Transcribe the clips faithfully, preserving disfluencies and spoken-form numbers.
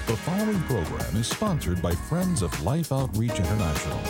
The following program is sponsored by Friends of Life Outreach International.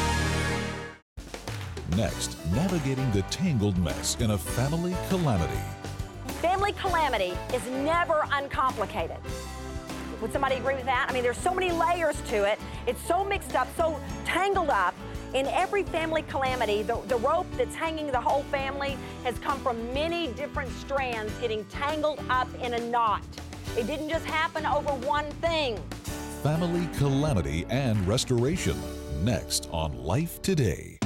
Next, navigating the tangled mess in a family calamity. Family calamity is never uncomplicated. Would somebody agree with that? I mean, there's so many layers to it. It's so mixed up, so tangled up. In every family calamity, the, the rope that's hanging the whole family has come from many different strands getting tangled up in a knot. It didn't just happen over one thing. Family calamity and restoration. Next on Life Today.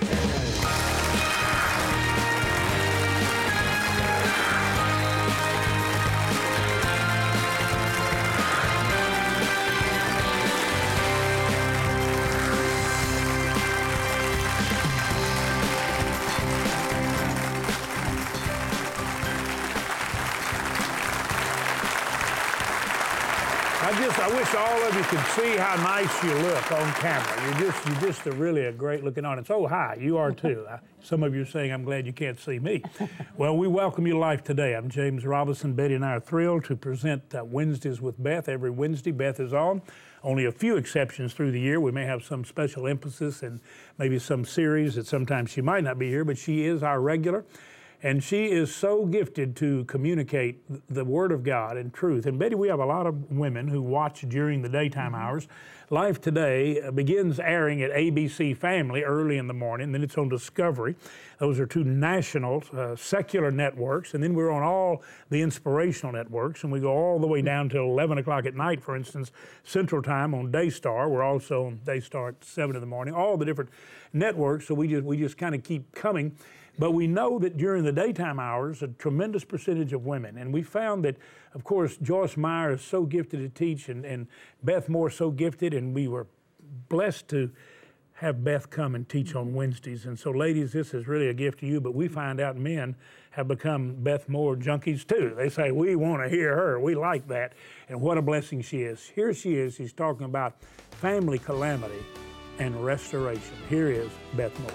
I just, I wish all of you could see how nice you look on camera. You're just, you're just a really a great looking audience. Oh, hi, you are too. Some of you are saying, I'm glad you can't see me. Well, we welcome you to Life Today. I'm James Robinson. Betty and I are thrilled to present uh, Wednesdays with Beth. Every Wednesday, Beth is on. Only a few exceptions through the year. We may have some special emphasis and maybe some series that sometimes she might not be here, but she is our regular. And she is so gifted to communicate the Word of God and truth. And Betty, we have a lot of women who watch during the daytime hours. Life Today begins airing at A B C Family early in the morning, then it's on Discovery. Those are two national uh, secular networks, and then we're on all the inspirational networks, and we go all the way down till eleven o'clock at night, for instance, Central Time on Daystar. We're also on Daystar at seven in the morning, all the different networks, so we just, we just kind of keep coming. But we know that during the daytime hours, a tremendous percentage of women, and we found that, of course, Joyce Meyer is so gifted to teach, and, and Beth Moore so gifted, and we were blessed to have Beth come and teach on Wednesdays. And so, ladies, this is really a gift to you, but we find out men have become Beth Moore junkies too. They say, we want to hear her, we like that, and what a blessing she is. Here she is, she's talking about family calamity and restoration. Here is Beth Moore.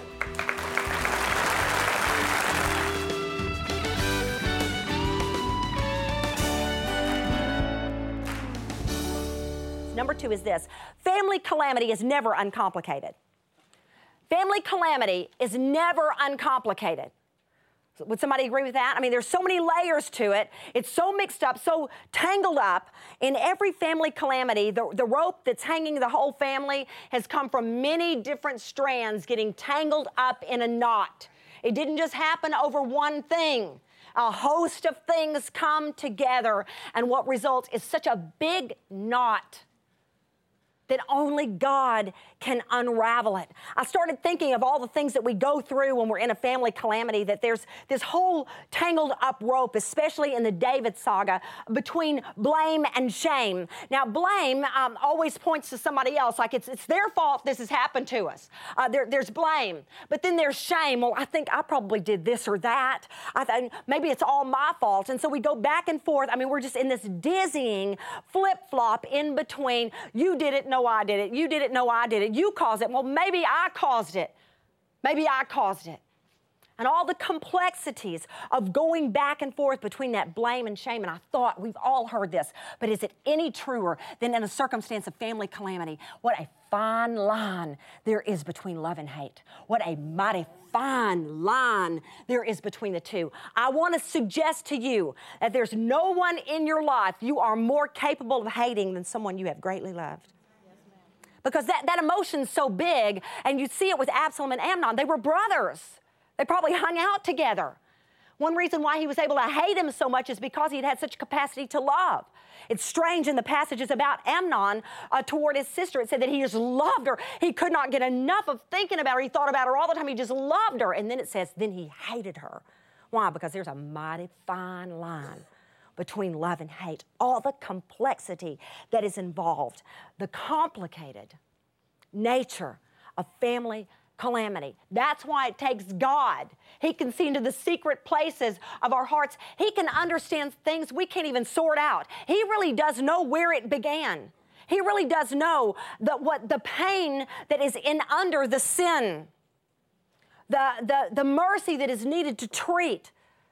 Number two is this. Family calamity is never uncomplicated. Family calamity is never uncomplicated. Would somebody agree with that? I mean, there's so many layers to it. It's so mixed up, so tangled up. In every family calamity, the, the rope that's hanging the whole family has come from many different strands getting tangled up in a knot. It didn't just happen over one thing. A host of things come together, and what results is such a big knot that only God can unravel it. I started thinking of all the things that we go through when we're in a family calamity, that there's this whole tangled up rope, especially in the David saga, between blame and shame. Now, blame um, always points to somebody else, like it's, it's their fault this has happened to us. Uh, there, there's blame, but then there's shame. Well, I think I probably did this or that. I think maybe it's all my fault. And so we go back and forth. I mean, we're just in this dizzying flip-flop in between. You did it, no, I did it. You did it, no, I did it. You caused it. Well, maybe I caused it. Maybe I caused it. And all the complexities of going back and forth between that blame and shame. And I thought, we've all heard this, but is it any truer than in a circumstance of family calamity? What a fine line there is between love and hate. What a mighty fine line there is between the two. I want to suggest to you that there's no one in your life you are more capable of hating than someone you have greatly loved. Because that, that emotion's so big, and you see it with Absalom and Amnon. They were brothers. They probably hung out together. One reason why he was able to hate him so much is because he had had such capacity to love. It's strange in the passages about Amnon uh, toward his sister. It said that he just loved her. He could not get enough of thinking about her. He thought about her all the time. He just loved her. And then it says, then he hated her. Why? Because there's a mighty fine line between love and hate, all the complexity that is involved, the complicated nature of family calamity. That's why it takes God. He can see into the secret places of our hearts. He can understand things we can't even sort out. He really does know where it began. He really does know that what the pain that is in under the sin, the, the, the mercy that is needed to treat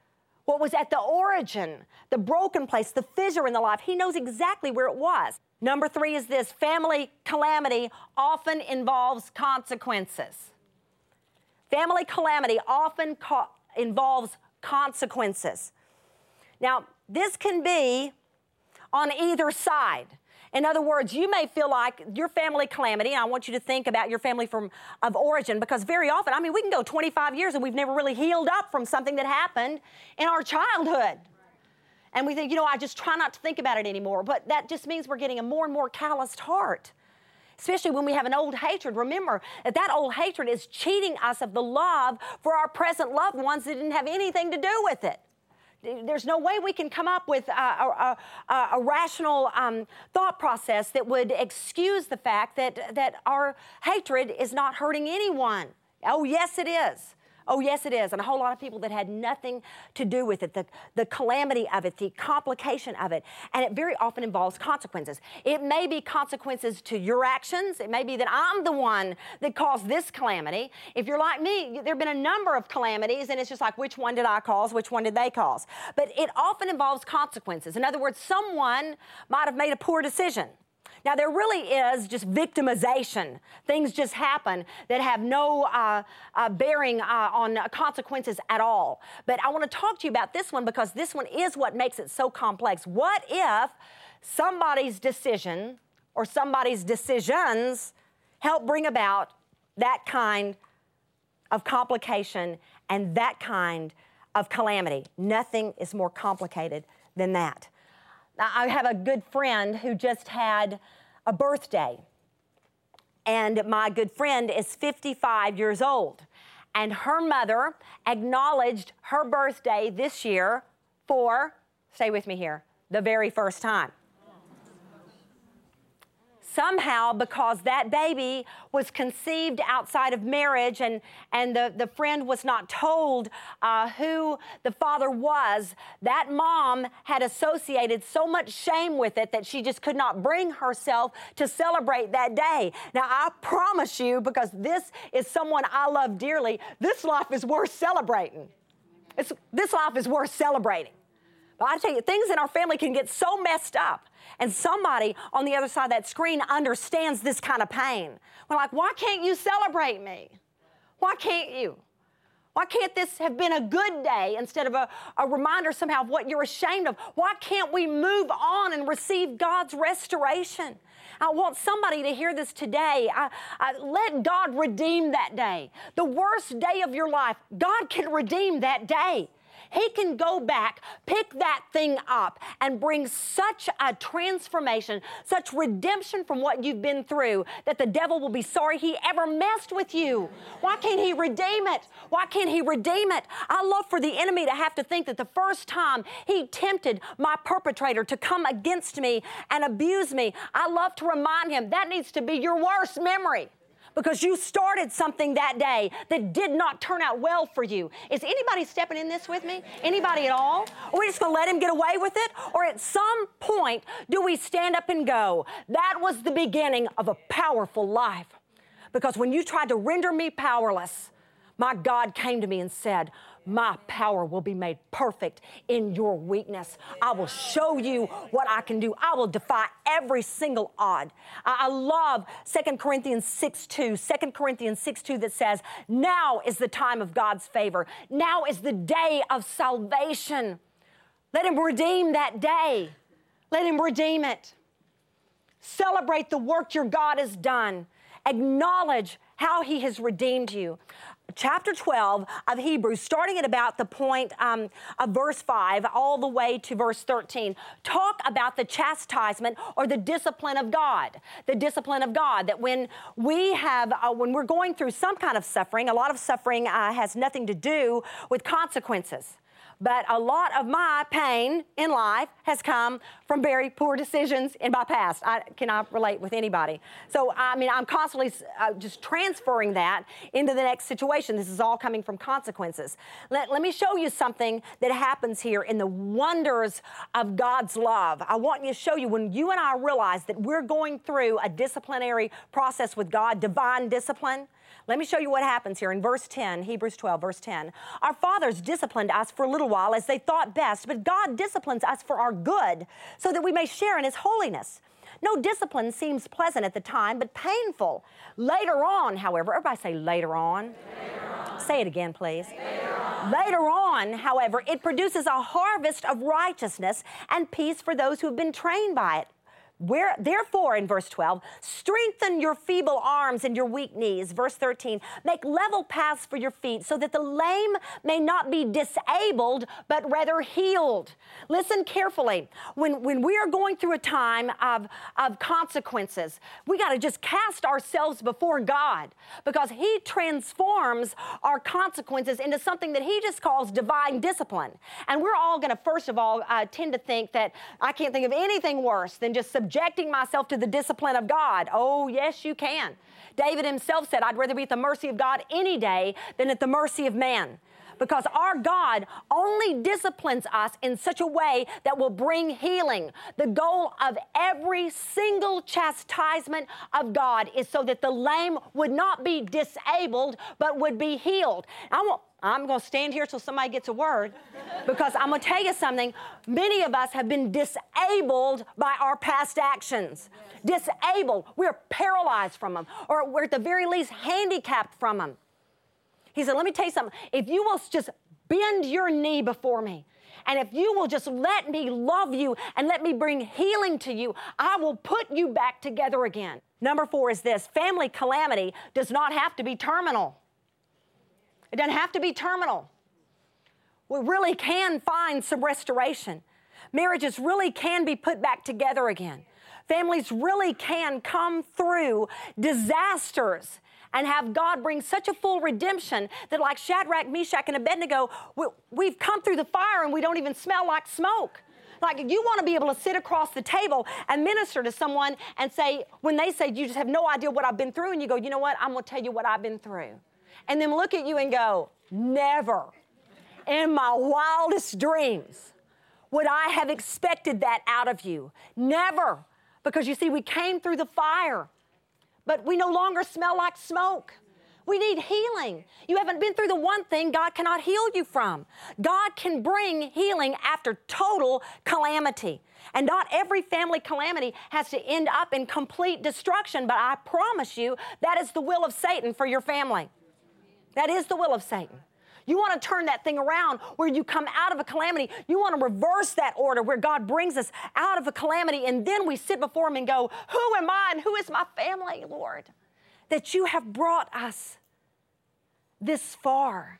what was at the origin, the broken place, the fissure in the life. He knows exactly where it was. Number three is this: family calamity often involves consequences. Family calamity often co- involves consequences. Now, this can be on either side. In other words, you may feel like your family calamity, and I want you to think about your family from of origin, because very often, I mean, we can go twenty-five years and we've never really healed up from something that happened in our childhood. And we think, you know, I just try not to think about it anymore. But that just means we're getting a more and more calloused heart, especially when we have an old hatred. Remember that that old hatred is cheating us of the love for our present loved ones that didn't have anything to do with it. There's no way we can come up with a, a, a, a rational um, thought process that would excuse the fact that, that our hatred is not hurting anyone. Oh, yes, it is. Oh, yes, it is. And a whole lot of people that had nothing to do with it, the, the calamity of it, the complication of it. And it very often involves consequences. It may be consequences to your actions. It may be that I'm the one that caused this calamity. If you're like me, there have been a number of calamities, and it's just like, which one did I cause? Which one did they cause? But it often involves consequences. In other words, someone might have made a poor decision. Now, there really is just victimization. Things just happen that have no uh, uh, bearing uh, on consequences at all. But I want to talk to you about this one because this one is what makes it so complex. What if somebody's decision or somebody's decisions help bring about that kind of complication and that kind of calamity? Nothing is more complicated than that. Now, I have a good friend who just had a birthday, and my good friend is fifty-five years old, and her mother acknowledged her birthday this year for, stay with me here, the very first time. Somehow, because that baby was conceived outside of marriage and, and the, the friend was not told uh, who the father was, that mom had associated so much shame with it that she just could not bring herself to celebrate that day. Now, I promise you, because this is someone I love dearly, this life is worth celebrating. It's, this life is worth celebrating. But I tell you, things in our family can get so messed up, and somebody on the other side of that screen understands this kind of pain. We're like, why can't you celebrate me? Why can't you? Why can't this have been a good day instead of a, a reminder somehow of what you're ashamed of? Why can't we move on and receive God's restoration? I want somebody to hear this today. I, I, let God redeem that day. The worst day of your life, God can redeem that day. He can go back, pick that thing up, and bring such a transformation, such redemption from what you've been through that the devil will be sorry he ever messed with you. Why can't he redeem it? Why can't he redeem it? I love for the enemy to have to think that the first time he tempted my perpetrator to come against me and abuse me, I love to remind him that needs to be your worst memory, because you started something that day that did not turn out well for you. Is anybody stepping in this with me? Anybody at all? Are we just going to let him get away with it? Or at some point, do we stand up and go, that was the beginning of a powerful life? Because when you tried to render me powerless, my God came to me and said, my power will be made perfect in your weakness. I will show you what I can do. I will defy every single odd. I, I love Second Corinthians six two. Second Corinthians six two that says, now is the time of God's favor. Now is the day of salvation. Let him redeem that day. Let him redeem it. Celebrate the work your God has done. Acknowledge how he has redeemed you. Chapter twelve of Hebrews, starting at about the point um, of verse five all the way to verse thirteen, talk about the chastisement or the discipline of God. The discipline of God, that when we have, uh, when we're going through some kind of suffering, a lot of suffering uh, has nothing to do with consequences. But a lot of my pain in life has come from very poor decisions in my past. I cannot relate with anybody. So, I mean, I'm constantly uh, just transferring that into the next situation. This is all coming from consequences. Let, let me show you something that happens here in the wonders of God's love. I want you to show you when you and I realize that we're going through a disciplinary process with God, divine discipline. Let me show you what happens here in verse ten, Hebrews twelve, verse ten. Our fathers disciplined us for a little little while as they thought best, but God disciplines us for our good so that we may share in His holiness. No discipline seems pleasant at the time, but painful. Later on, however, everybody say later on. Later on. Say it again, please. Later on. Later on, however, it produces a harvest of righteousness and peace for those who have been trained by it. Where, therefore, in verse twelve, strengthen your feeble arms and your weak knees. Verse thirteen, make level paths for your feet so that the lame may not be disabled, but rather healed. Listen carefully. When, when we are going through a time of, of consequences, we got to just cast ourselves before God, because He transforms our consequences into something that He just calls divine discipline. And we're all going to, first of all, uh, tend to think that I can't think of anything worse than just subjecting myself to the discipline of God. Oh, yes, you can. David himself said, I'd rather be at the mercy of God any day than at the mercy of man. Because our God only disciplines us in such a way that will bring healing. The goal of every single chastisement of God is so that the lame would not be disabled, but would be healed. I won't I'm going to stand here till somebody gets a word, because I'm going to tell you something. Many of us have been disabled by our past actions. Yes. Disabled. We're paralyzed from them, or we're at the very least handicapped from them. He said, let me tell you something. If you will just bend your knee before me, and if you will just let me love you and let me bring healing to you, I will put you back together again. Number four is this: family calamity does not have to be terminal. It doesn't have to be terminal. We really can find some restoration. Marriages really can be put back together again. Families really can come through disasters and have God bring such a full redemption that, like Shadrach, Meshach, and Abednego, we, we've come through the fire and we don't even smell like smoke. Like, you want to be able to sit across the table and minister to someone and say, when they say, you just have no idea what I've been through, and you go, you know what, I'm going to tell you what I've been through. And then look at you and go, never in my wildest dreams would I have expected that out of you. Never. Because you see, we came through the fire, but we no longer smell like smoke. We need healing. You haven't been through the one thing God cannot heal you from. God can bring healing after total calamity. And not every family calamity has to end up in complete destruction, but I promise you that is the will of Satan for your family. That is the will of Satan. You want to turn that thing around where you come out of a calamity. You want to reverse that order where God brings us out of a calamity, and then we sit before Him and go, who am I and who is my family, Lord, that you have brought us this far?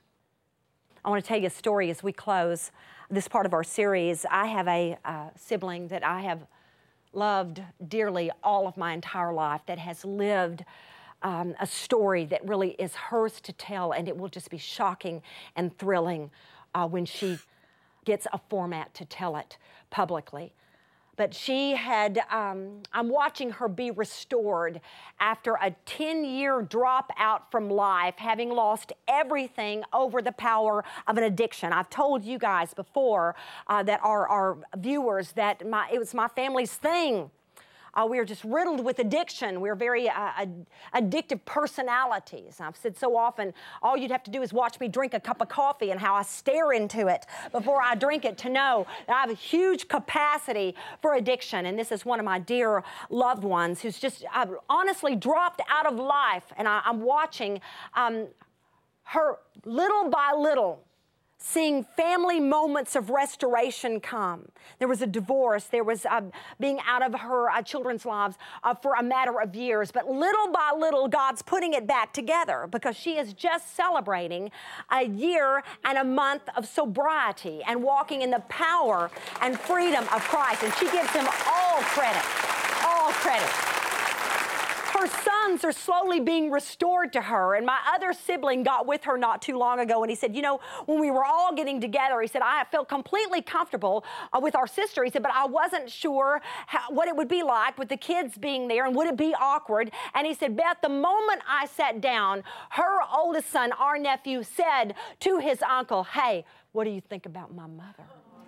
I want to tell you a story as we close this part of our series. I have a uh, sibling that I have loved dearly all of my entire life, that has lived Um, a story that really is hers to tell, and it will just be shocking and thrilling uh, when she gets a format to tell it publicly. But she had, um, I'm watching her be restored after a ten-year dropout from life, having lost everything over the power of an addiction. I've told you guys before uh, that our, our viewers that my, it was my family's thing. Uh, we are just riddled with addiction. We're very uh, ad- addictive personalities. I've said so often, all you'd have to do is watch me drink a cup of coffee and how I stare into it before I drink it to know that I have a huge capacity for addiction. And this is one of my dear loved ones who's just uh, honestly dropped out of life. And I, I'm watching um, her little by little seeing family moments of restoration come. There was a divorce. There was uh, being out of her uh, children's lives uh, for a matter of years. But little by little, God's putting it back together, because she is just celebrating a year and a month of sobriety and walking in the power and freedom of Christ. And she gives Him all credit, all credit. Her sons are slowly being restored to her. And my other sibling got with her not too long ago, and he said, you know, when we were all getting together, he said, I felt completely comfortable uh, with our sister. He said, but I wasn't sure how, what it would be like with the kids being there, and would it be awkward? And he said, Beth, the moment I sat down, her oldest son, our nephew, said to his uncle, hey, what do you think about my mother?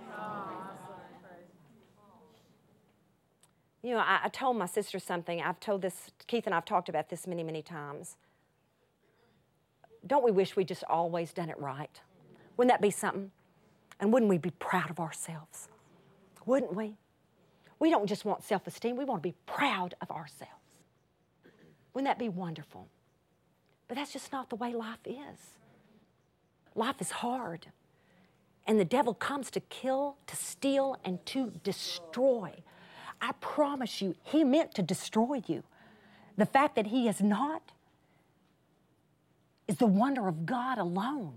You know, I, I told my sister something. I've told this, Keith and I have talked about this many, many times. Don't we wish we just always done it right? Wouldn't that be something? And wouldn't we be proud of ourselves? Wouldn't we? We don't just want self-esteem, we want to be proud of ourselves. Wouldn't that be wonderful? But that's just not the way life is. Life is hard. And the devil comes to kill, to steal, and to destroy. I promise you, he meant to destroy you. The fact that he is not is the wonder of God alone.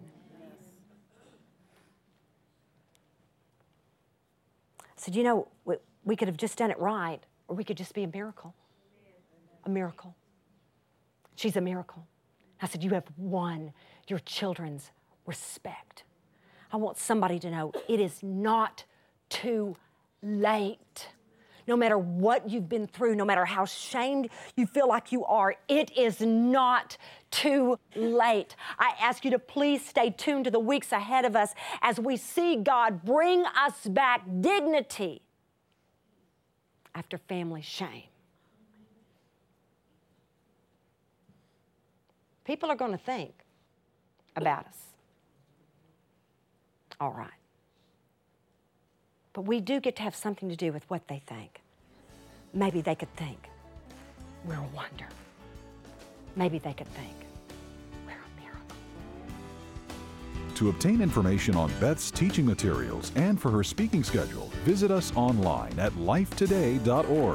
So, you know, we, we could have just done it right, or we could just be a miracle. A miracle. She's a miracle. I said, you have won your children's respect. I want somebody to know it is not too late. No matter what you've been through, no matter how shamed you feel like you are, it is not too late. I ask you to please stay tuned to the weeks ahead of us as we see God bring us back dignity after family shame. People are going to think about us. All right. But we do get to have something to do with what they think. Maybe they could think we're a wonder. Maybe they could think we're a miracle. To obtain information on Beth's teaching materials and for her speaking schedule, visit us online at life today dot org.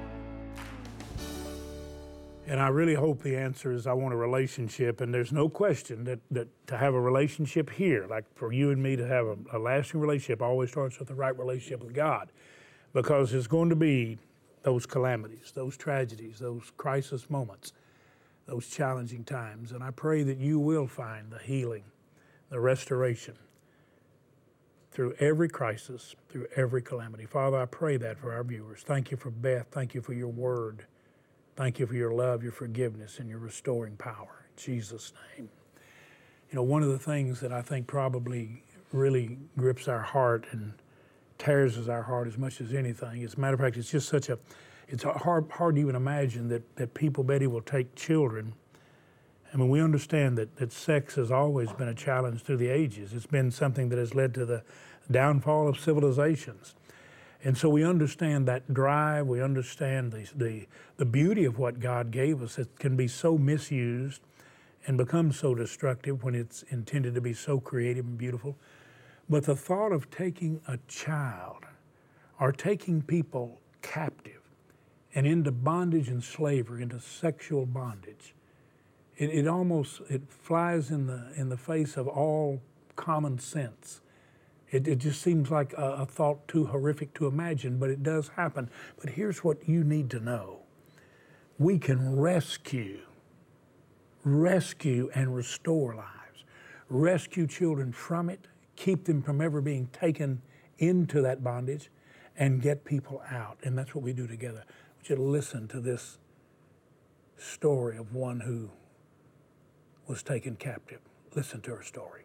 And I really hope the answer is I want a relationship, and there's no question that, that to have a relationship here, like for you and me to have a, a lasting relationship, always starts with the right relationship with God, because there's going to be those calamities, those tragedies, those crisis moments, those challenging times, and I pray that you will find the healing, the restoration through every crisis, through every calamity. Father, I pray that for our viewers. Thank you for Beth. Thank you for your word. Thank you for your love, your forgiveness, and your restoring power. In Jesus' name. You know, one of the things that I think probably really grips our heart and tears at our heart as much as anything, as a matter of fact, it's just such a, it's hard, hard to even imagine that, that people, Betty, will take children. I mean, we understand that, that sex has always been a challenge through the ages. It's been something that has led to the downfall of civilizations. And so we understand that drive, we understand the, the, the beauty of what God gave us. It can be so misused and become so destructive when it's intended to be so creative and beautiful. But the thought of taking a child or taking people captive and into bondage and slavery, into sexual bondage, it, it almost, it flies in the, in the face of all common sense. It, it just seems like a, a thought too horrific to imagine, but it does happen. But here's what you need to know. We can rescue, rescue and restore lives. Rescue children from it, keep them from ever being taken into that bondage, and get people out. And that's what we do together. I want you to listen to this story of one who was taken captive. Listen to her story.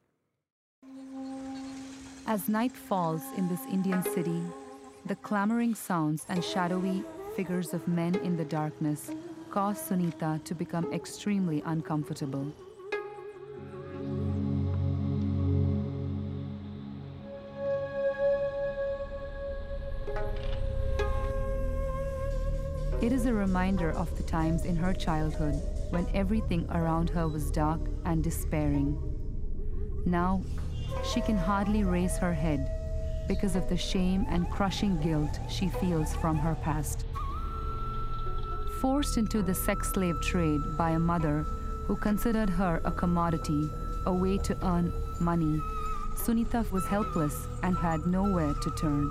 As night falls in this Indian city, the clamoring sounds and shadowy figures of men in the darkness cause Sunita to become extremely uncomfortable. It is a reminder of the times in her childhood when everything around her was dark and despairing. Now, she can hardly raise her head because of the shame and crushing guilt she feels from her past. Forced into the sex slave trade by a mother who considered her a commodity, a way to earn money, Sunita was helpless and had nowhere to turn.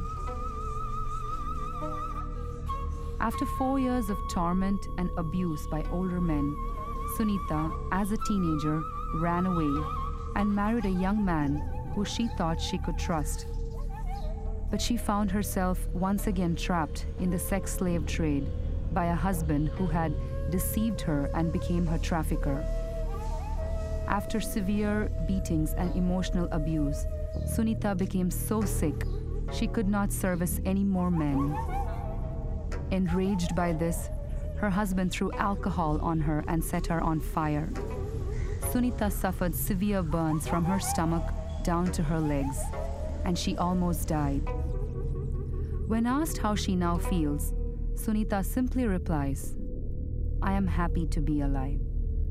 After four years of torment and abuse by older men, Sunita, as a teenager, ran away and married a young man who she thought she could trust. But she found herself once again trapped in the sex slave trade by a husband who had deceived her and became her trafficker. After severe beatings and emotional abuse, Sunita became so sick she could not service any more men. Enraged by this, her husband threw alcohol on her and set her on fire. Sunita suffered severe burns from her stomach down to her legs. and she almost died. When asked how she now feels, Sunita simply replies, "I am happy to be alive."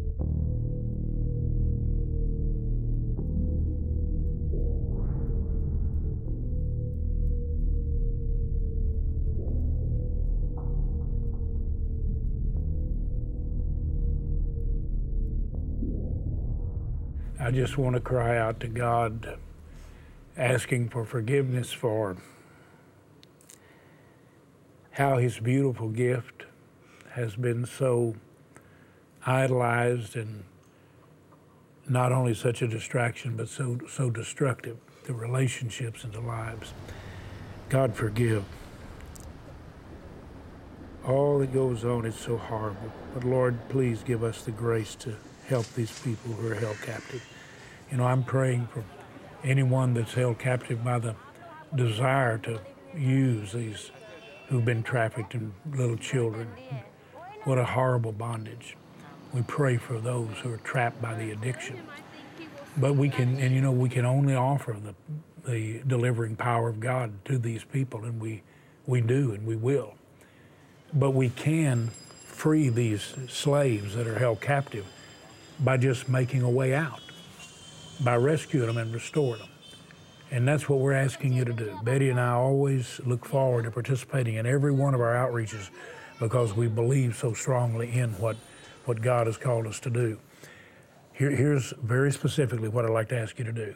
I just want to cry out to God, asking for forgiveness for how His beautiful gift has been so idolized and not only such a distraction, but so, so destructive to relationships and to lives. God, forgive. All that goes on is so horrible. But Lord, please give us the grace to help these people who are held captive. You know, I'm praying for anyone that's held captive by the desire to use these who've been trafficked and little children. What a horrible bondage. We pray for those who are trapped by the addiction. But we can, and you know, we can only offer the, the delivering power of God to these people, and we, we do and we will. But we can free these slaves that are held captive by just making a way out, by rescuing them and restoring them. And that's what we're asking you to do. Betty and I always look forward to participating in every one of our outreaches because we believe so strongly in what, what God has called us to do. Here, here's very specifically what I'd like to ask you to do.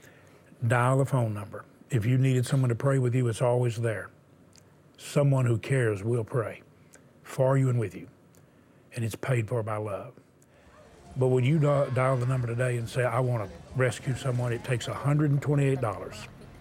Dial the phone number. If you needed someone to pray with you, it's always there. Someone who cares will pray for you and with you, and it's paid for by love. But would you dial the number today and say, I want to rescue someone? It takes one hundred twenty-eight dollars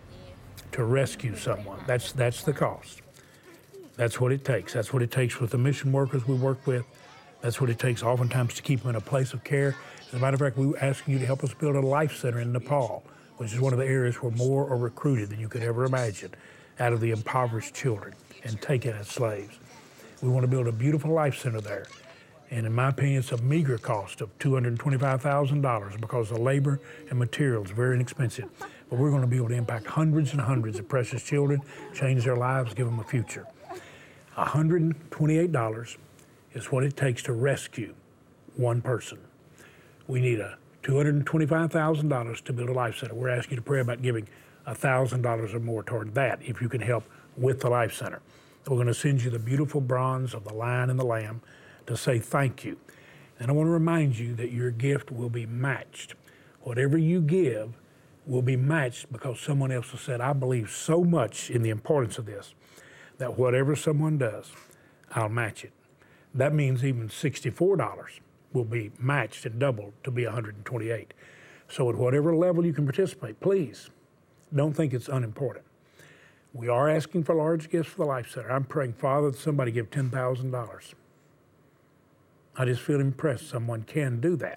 to rescue someone. That's, that's the cost. That's what it takes. That's what it takes with the mission workers we work with. That's what it takes oftentimes to keep them in a place of care. As a matter of fact, we were asking you to help us build a life center in Nepal, which is one of the areas where more are recruited than you could ever imagine out of the impoverished children and taken as slaves. We want to build a beautiful life center there. And in my opinion, it's a meager cost of two hundred twenty-five thousand dollars because the labor and materials are very inexpensive. But we're going to be able to impact hundreds and hundreds of precious children, change their lives, give them a future. one hundred twenty-eight dollars is what it takes to rescue one person. We need a two hundred twenty-five thousand dollars to build a life center. We're asking you to pray about giving one thousand dollars or more toward that if you can help with the life center. We're going to send you the beautiful bronze of the lion and the lamb to say thank you. And I want to remind you that your gift will be matched. Whatever you give will be matched because someone else has said, I believe so much in the importance of this that whatever someone does, I'll match it. That means even sixty-four dollars will be matched and doubled to be one hundred twenty-eight dollars. So at whatever level you can participate, please don't think it's unimportant. We are asking for large gifts for the Life Center. I'm praying, Father, that somebody give ten thousand dollars. I just feel impressed someone can do that.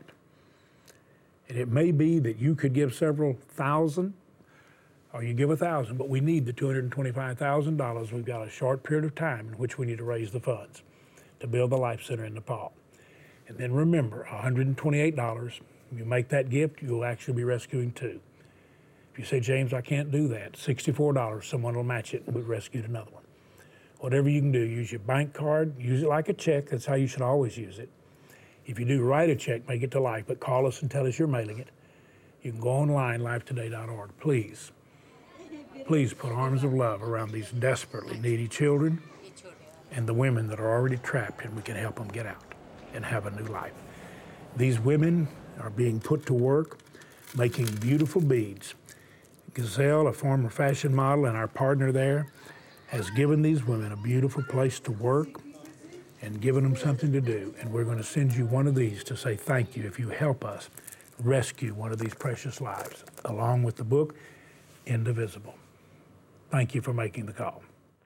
And it may be that you could give several thousand, or you give a thousand, but we need the two hundred twenty-five thousand dollars. We've got a short period of time in which we need to raise the funds to build the Life Center in Nepal. And then remember, one hundred twenty-eight dollars, you make that gift, you'll actually be rescuing two. If you say, James, I can't do that, sixty-four dollars, someone will match it and we've rescued another one. Whatever you can do, use your bank card, use it like a check. That's how you should always use it. If you do write a check, make it to Life, but call us and tell us you're mailing it. You can go online, life today dot org. Please, please put arms of love around these desperately needy children and the women that are already trapped, and we can help them get out and have a new life. These women are being put to work making beautiful beads. Gazelle, a former fashion model and our partner there, has given these women a beautiful place to work and given them something to do. And we're going to send you one of these to say thank you if you help us rescue one of these precious lives, along with the book, Indivisible. Thank you for making the call.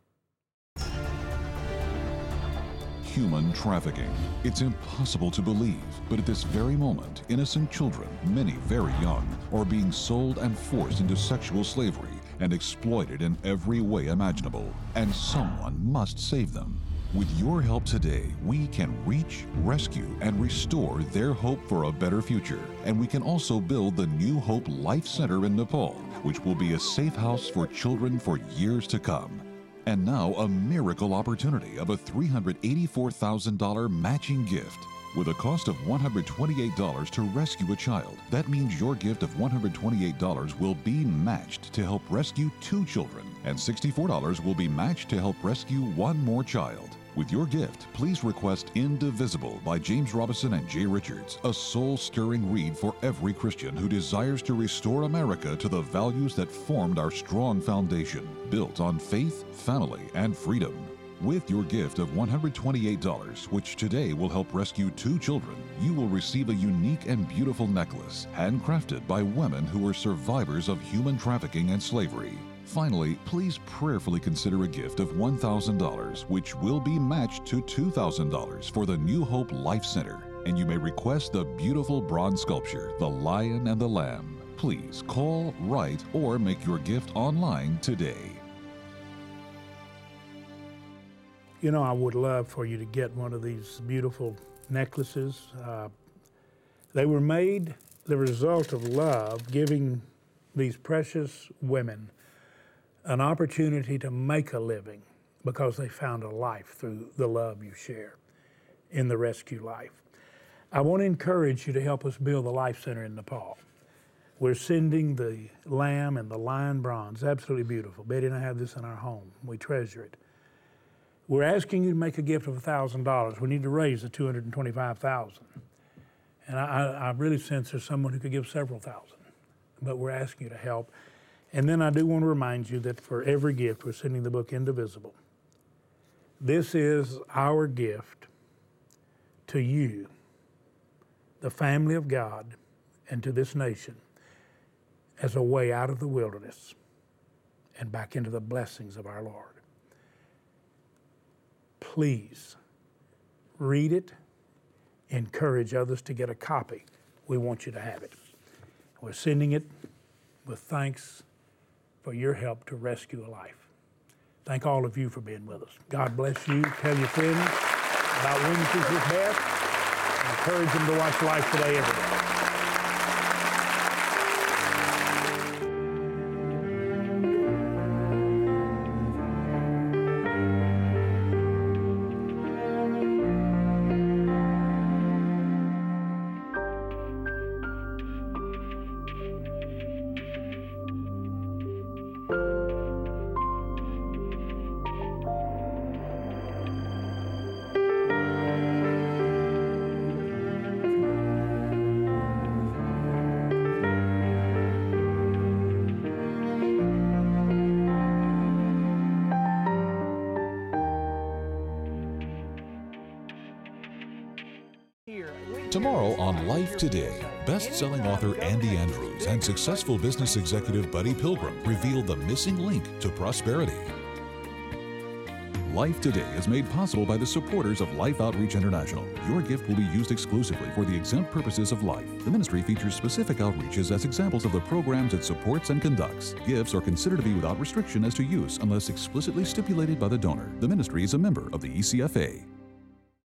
Human trafficking. It's impossible to believe, but at this very moment, innocent children, many very young, are being sold and forced into sexual slavery and exploited in every way imaginable. And someone must save them. With your help today, we can reach, rescue, and restore their hope for a better future. And we can also build the New Hope Life Center in Nepal, which will be a safe house for children for years to come. And now a miracle opportunity of a three hundred eighty-four thousand dollars matching gift. With a cost of one hundred twenty-eight dollars to rescue a child, that means your gift of one hundred twenty-eight dollars will be matched to help rescue two children, and sixty-four dollars will be matched to help rescue one more child. With your gift, please request Indivisible by James Robison and Jay Richards, a soul-stirring read for every Christian who desires to restore America to the values that formed our strong foundation, built on faith, family, and freedom. With your gift of one hundred twenty-eight dollars, which today will help rescue two children, you will receive a unique and beautiful necklace, handcrafted by women who were survivors of human trafficking and slavery. Finally, please prayerfully consider a gift of one thousand dollars, which will be matched to two thousand dollars for the New Hope Life Center. And you may request the beautiful bronze sculpture, The Lion and the Lamb. Please call, write, or make your gift online today. You know, I would love for you to get one of these beautiful necklaces. Uh, they were made the result of love, giving these precious women an opportunity to make a living because they found a life through the love you share in the rescue life. I want to encourage you to help us build the Life Center in Nepal. We're sending the lamb and the lion bronze, absolutely beautiful. Betty and I have this in our home. We treasure it. We're asking you to make a gift of one thousand dollars. We need to raise the two hundred twenty-five thousand dollars. And I, I really sense there's someone who could give several thousand, but we're asking you to help. And then I do want to remind you that for every gift, we're sending the book Indivisible. This is our gift to you, the family of God, and to this nation as a way out of the wilderness and back into the blessings of our Lord. Please read it, encourage others to get a copy. We want you to have it. We're sending it with thanks for your help to rescue a life. Thank all of you for being with us. God bless you. Tell your friends about Women's is Best. Encourage them to watch Life Today every day. Tomorrow on Life Today, best-selling author Andy Andrews and successful business executive Buddy Pilgrim reveal the missing link to prosperity. Life Today is made possible by the supporters of Life Outreach International. Your gift will be used exclusively for the exempt purposes of life. The ministry features specific outreaches as examples of the programs it supports and conducts. Gifts are considered to be without restriction as to use unless explicitly stipulated by the donor. The ministry is a member of the E C F A.